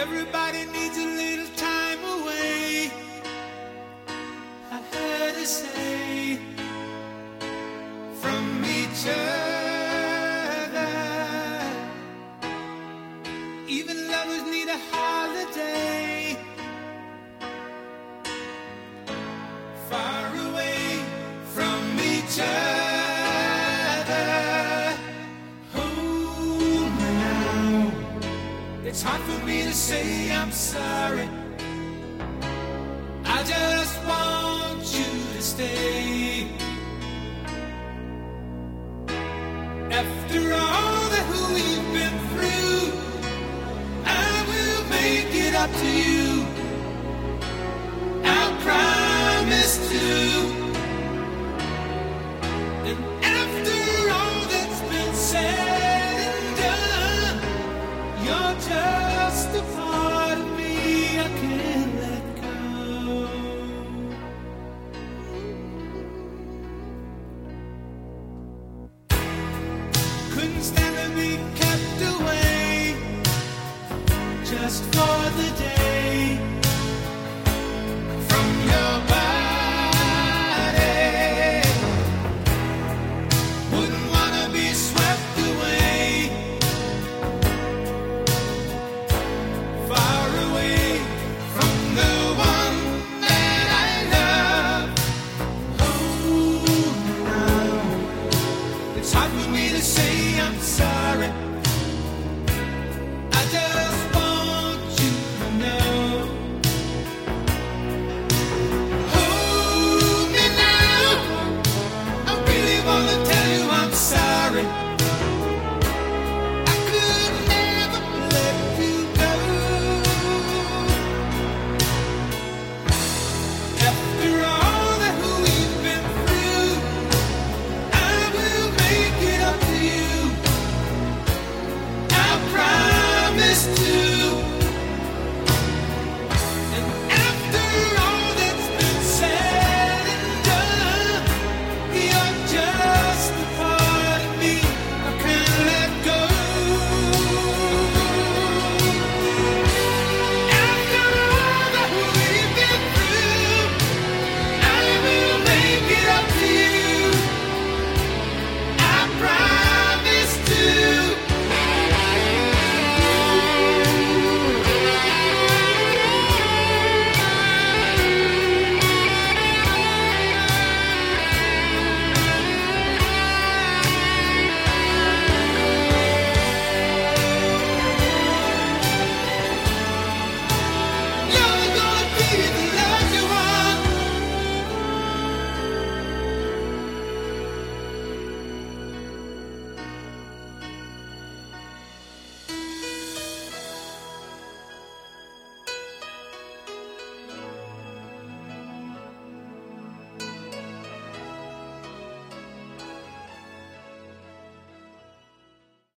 Everybody needs a little time away. I heard her say from each other. Even lovers need a holiday. Far away from each other. Hold me now. It's hard for me to say I'm sorry. I just want you to stay. After all that we've been through, I will make it up to you. I'll promise to. And after all that's been said and done, you're just a part of me I can't let go. Couldn't stand to be kept away just for the day from your body. Wouldn't wanna be swept away, far away from the one that I love. Oh, now it's hard for me to say I'm sorry. I just